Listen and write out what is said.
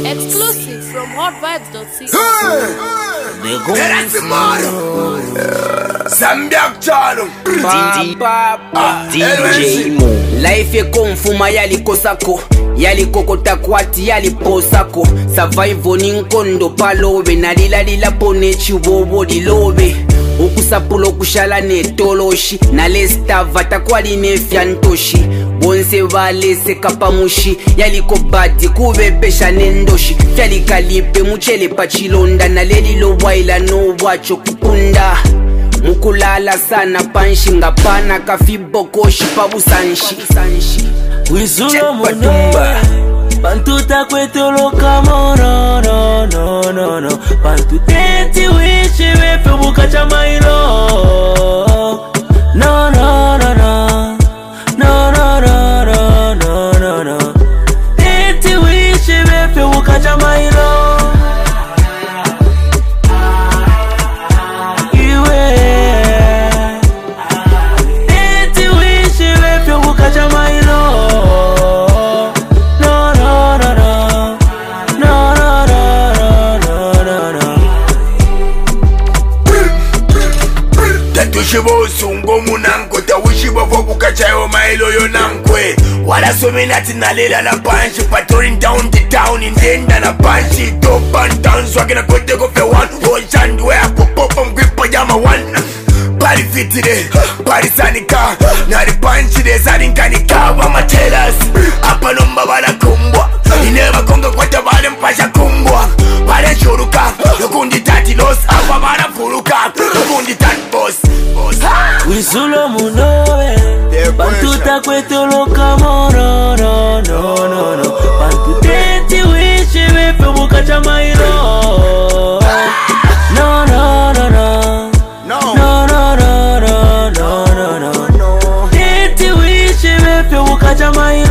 Exclusive from hotvibes.co. That's the motto. Zambiak chalo. DJ Mo. Life ye konfuma yali kosako. Yali kokota kwati yali posako. Survive ni nkondo palobe. Nalila pone chiwowo dilobe. Okusapulo kushala netoloshi. Nalesta vata kwali nefyantoshi. Bonse vale se kapamushi. Yali kobadi kubepesha nendoshi. Fyali kalipe muchele pachilonda. Naleli lo waila no wacho kupunda. Mukulala sana panshi ngapana kafibokoshi pabusanshi. Wizulo muno Pantuta kwetolo kamo no Pantuteti wishi wepe bukacha mailo No Teti wishi wepe bukacha mailo Iwe Teti wishi wepe bukacha mailo Shibo sungo munanko tawishibo vobuka chayo mailo yonankwe wala somenati nalela la panchi patrolling down the town in denda na panchi top and down swagina kote go fe one chan where pop mgripo jama one body fit today body sanika na the panchi de saninkanika wama tell us apa nomba bala kumbwa ineba konga kwa tabale mpasha kumbwa bale churuka yokundi tati los apa bala furuka yokundi tati boss. Wizulo munowe Pantuta kwetolo kamo no Pantuteti wishi wepe bukacha mailo No Teti wishi wepe bukacha mailo